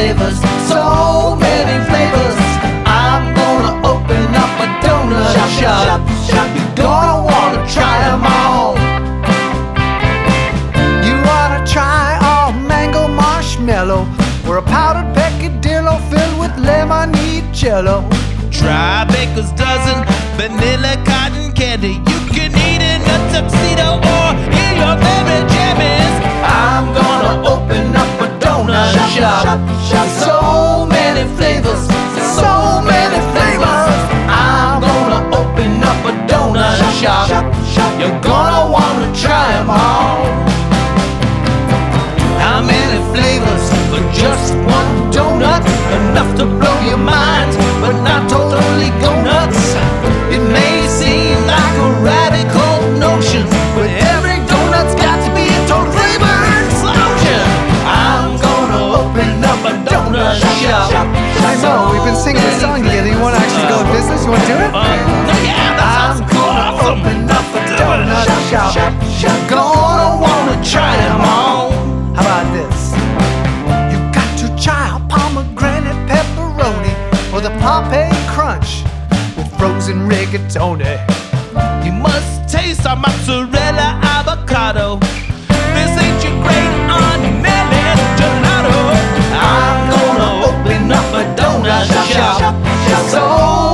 flavors, so many flavors. I'm gonna open up a donut shop. You're gonna wanna try them all. You ought to try our mango marshmallow, or a powdered peccadillo filled with lemoncello. Try Baker's Dozen, vanilla cotton candy. You can eat in a tuxedo or in your favorite jammies. I'm gonna open up a donut shop. So many flavors, so many flavors. I'm gonna open up a donut shop. You're gonna wanna try them all. How many flavors for just one donut? Enough to blow your mind, but not totally go nuts. It may seem like a radical notion, but every donut's got to be a total flavor explosion. I'm gonna open up a donut shop. I know, we've been singing this song together. You want to actually go to business? You want to do it? Yeah, that I'm sounds gonna awesome. open up a donut shop. Gonna wanna try them all. How about this? You got to try a pomegranate pepperoni, or the Pompeii crunch with frozen rigatoni. You must taste our mozzarella avocado. This ain't your great Aunt Millie gelato. I'm gonna open up a donut shop. So